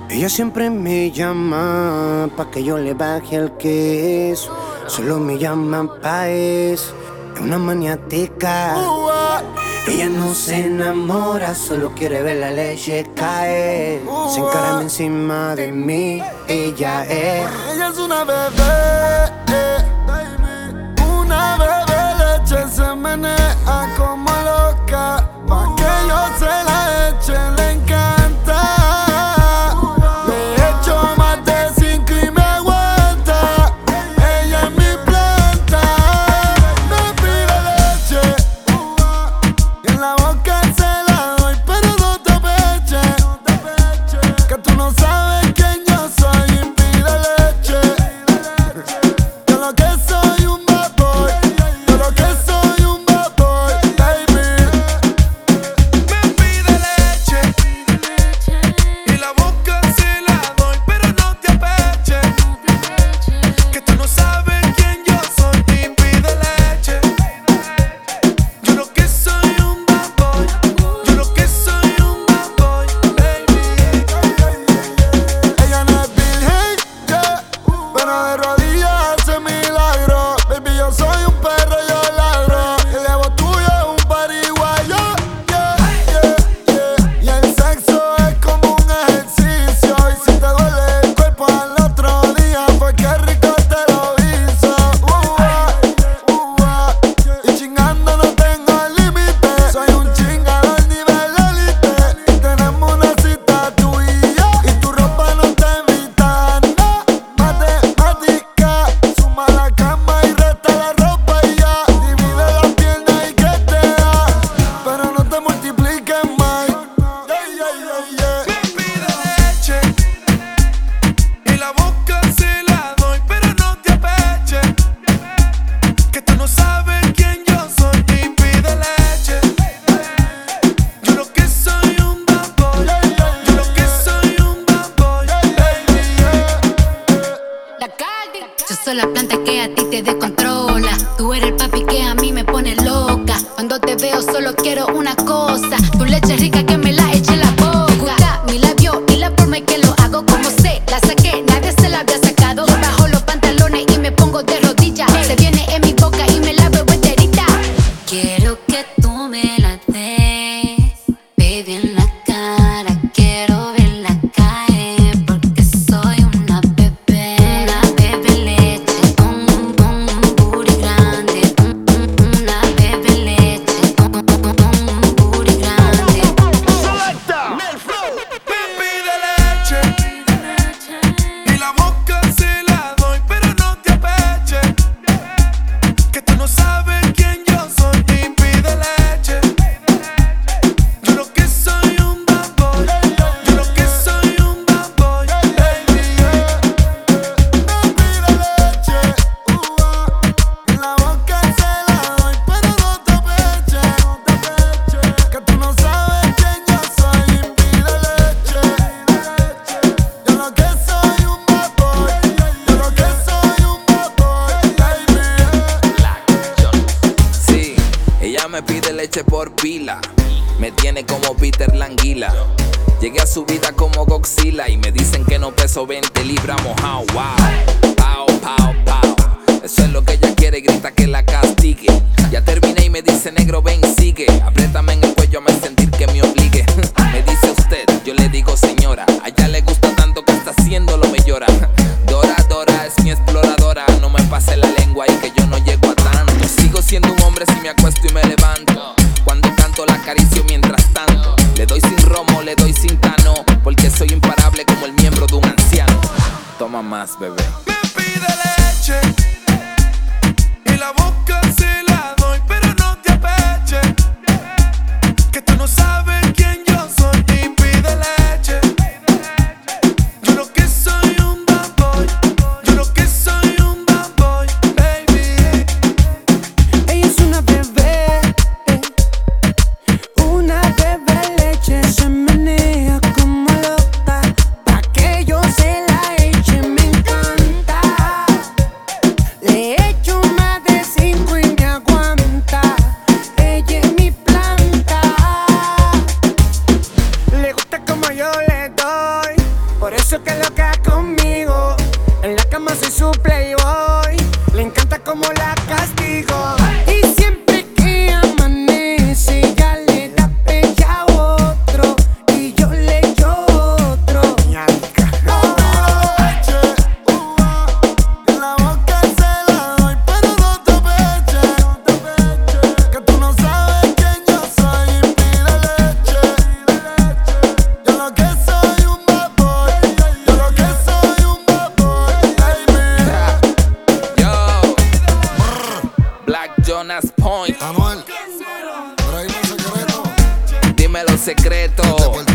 Ella siempre me llama pa' que yo le baje el queso. Solo me llama pa' eso. Es una maniática. Ella no se enamora, solo quiere ver la leche caer. Se encarama encima de mí, ella es. Ella es una bebé, una bebé leche. Se menea como loca, pa' que yo se la eche, le encanta. Le echo más de 5 y me aguanta. Ella es mi planta. Me pide leche y en la boca se la doy, pero no te peches, que tú no sabes quién yo soy y pide leche. Yo lo que soy un bad boy, yo lo que soy un bad boy, baby. Me pide leche y la boca se la doy, pero no te apeches, que tú no sabes quién yo soy y pide leche. Yo lo que soy un bad boy, yo lo que soy un bad boy, baby. Ella no es virgen, yeah, pero de rodillas hace milagro. Baby, yo soy un perro, yo ladro. El ego tuyo es un pariguayo, yeah, yeah, yeah. Y el sexo es como un ejercicio. Y si te duele el cuerpo al otro día, pues qué rico te lo hizo. Y chingando no tengo límite. Soy un chingador nivel élite. Y tenemos una cita tú y yo, y tu ropa no te evita. No, matemática. Suma la cama y resta la ropa y ya. Divide las piernas y que te da, pero no te multipliques más. Yeah, yeah, yeah, yeah. Me pide leche y la boca se la doy, pero no te apeches, que tú no sabes quién yo soy y pide leche. Yo lo que soy un bad boy, yo lo que soy un bad boy, baby. La Caldi. Yo soy la planta que a ti te descontrola. Tú eres el papi que a mí me pone loca. Cuando te veo solo quiero una cosa: tu leche rica que me la eche en la boca. Me gusta mi labio y la forma en que lo hago. Como sé, la saqué, nadie se la había sacado. Yo bajo los pantalones y me pongo de rodillas. Se viene en mi boca y me la bebo enterita. Quiero que tú me la des, baby, en la cara. Quiero verla caer, porque soy una bebé leche con un booty grande. Una bebé leche con un booty grande. Me pide leche y la boca se la doy, pero no te apeches, que tú no sabes quién yo soy y pide leche. Yo lo que soy un bad boy, yo lo que soy un bad boy, baby. Me pide leche, y en la boca se la doy, pero no te peches, que tú no sabes quién yo soy y pide leche. Yo lo que soy un bad boy, yo lo que soy un bad boy, baby. Sí, ella me pide leche por pila. Me tiene como Peter Languila. Llegué a su vida como Godzilla y me dicen que no peso 20 libras mojado. Wow, pao, pao, pao. Eso es lo que ella quiere, grita que la castigue. Ya terminé y me dice: negro, ven, sigue. Apriétame en el cuello, me sentir que me obligue. Me dice usted, yo le digo señora. A ella le gusta tanto que está haciéndolo me llora. Dora, Dora es mi exploradora. No me pase la lengua y que yo no llego a tanto. Sigo siendo un hombre si me acuesto y me levanto. Cuando canto la acaricio mientras tanto. Le doy sin romo, le doy sin tano, porque soy imparable como el miembro de un anciano. Toma más, bebé. Me pide leche y la boca se la doy, pero no te apeches, que tú no sabes quién yo soy y pide leche. Yo lo que soy un bad boy, yo lo que soy un bad boy, baby. Ella es una bebé leche. Se menea como loca, pa' que yo se la eche. Me encanta. eso que loca conmigo. En la cama soy su playboy. Le encanta como la castigo. Y siempre que amanece ella le da pecha a otro. Y yo le echo otro. En la boca se la doy, pero no te peche. Que tú no sabes quién yo soy y pide leche. Yo lo que soy un bad boy. Yo lo que soy un bad boy, baby. Yo, Black Jonas Point. Anuel, por ahí no secreto. Dime los secretos.